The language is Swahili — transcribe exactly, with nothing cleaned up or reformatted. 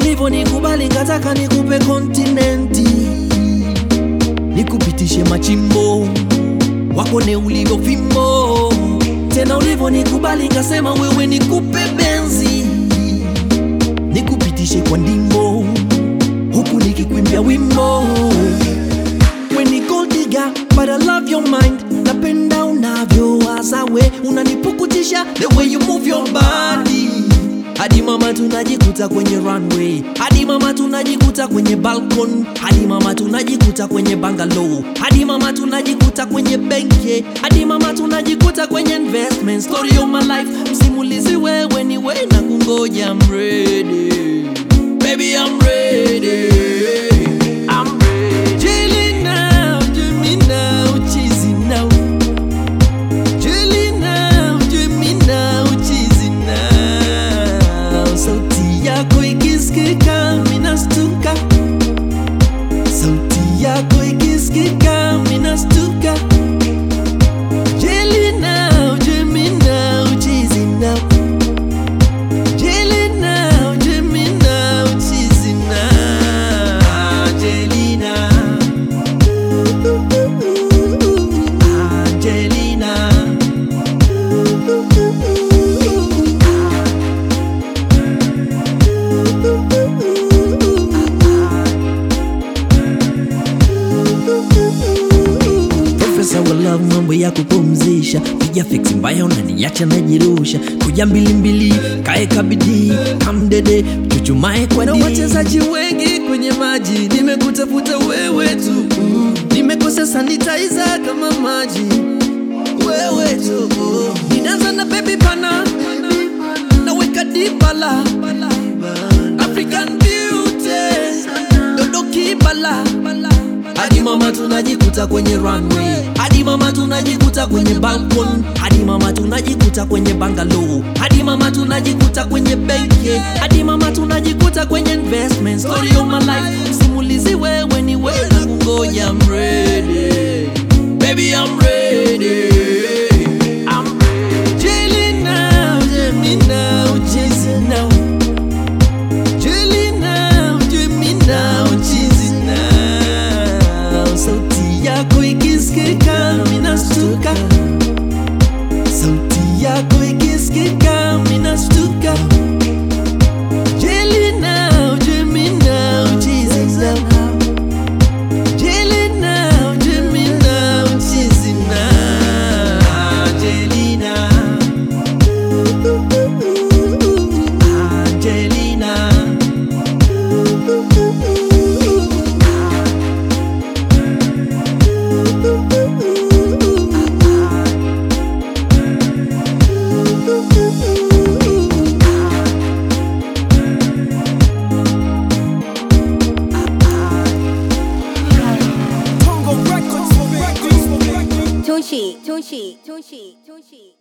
ulivyo nikubali ngataka nikupe kontinenti, nikupitishe machimbo wakone ulivyo fimbo. Tena ulivyo nikubali ngasema wewe nikupe benzi, nikupitishe kwa ndimbo huku nikikuimbia wimbo. When you gold digger, but I love your mind. Napenda unavyowaza we, unanipukutisha the way you move your body. Hadi mama tunajikuta kwenye runway, hadi mama tunajikuta kwenye balcony, hadi mama tunajikuta kwenye bungalow, hadi mama tunajikuta kwenye benki, hadi mama tunajikuta kwenye investment. Story of my life, msimulizi wewe ni wewe na kungoja. I'm ready, baby I'm ready. Sauti yako ikisikika mina stuka. Jelly now, Jimmy now, cheesy now. Jelly now, Jimmy now, cheesy now. Angelina, Angelina. Professor wa love, mambo ya kupumzisha, piga fix mbaya unaniacha najirusha. Kuja mbili mbili, kae kabidi, kamdede, chuchumae kwa di. Na wachezaji wengi kwenye maji, nimekutafuta wewe tu. Nimekosa sanitizer kama maji, wewe tu. Ninaanza na baby pana, naweka dibala, African beauty, dodo kibala. Hadi mama tunajikuta kwenye runway, hadi mama tunajikuta kwenye balcony, hadi mama tunajikuta kwenye bungalow, hadi mama tunajikuta kwenye benki, hadi mama tunajikuta kwenye investment. Story of my life, simulizi wewe ni wewe na kungoja. I'm ready, baby I'm ready. I'm ready. Jelly now, Jimmy now, cheesy now. Jelly now, Jimmy now, cheesy now. Sauti yako ikisikika mina stuka. Sauti yako ikisikika mina stuka. Jelly now, Jimmy now, cheesy now. Jelly now, Jimmy now, cheesy now. Angelina, Angelina. Tushi, Tushi, Tushi, Tushi.